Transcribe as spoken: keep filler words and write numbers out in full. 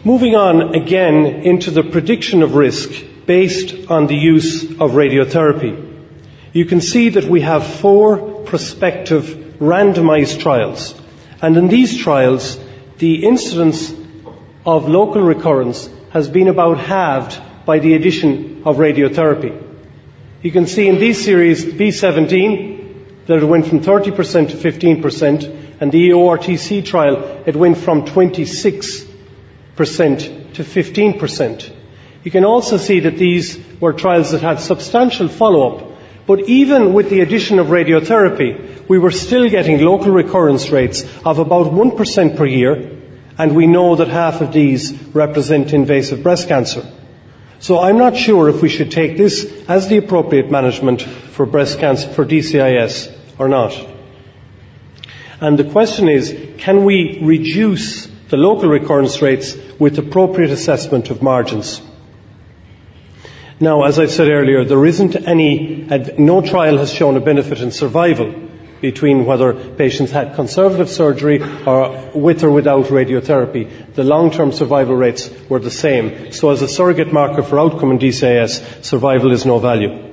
Moving on again into the prediction of risk based on the use of radiotherapy. You can see that we have four prospective randomized trials. And in these trials, the incidence of local recurrence has been about halved by the addition of radiotherapy. You can see in these series, B seventeen, that it went from thirty percent to fifteen percent, and the E O R T C trial, it went from twenty-six percent to fifteen percent. You can also see that these were trials that had substantial follow-up, but even with the addition of radiotherapy, we were still getting local recurrence rates of about one percent per year, and we know that half of these represent invasive breast cancer. So I'm not sure if we should take this as the appropriate management for breast cancer, for D C I S, or not. And the question is, can we reduce the local recurrence rates with appropriate assessment of margins? Now, as I said earlier, there isn't any, no trial has shown a benefit in survival between whether patients had conservative surgery or with or without radiotherapy. The long-term survival rates were the same. So as a surrogate marker for outcome in D C I S, survival is no value.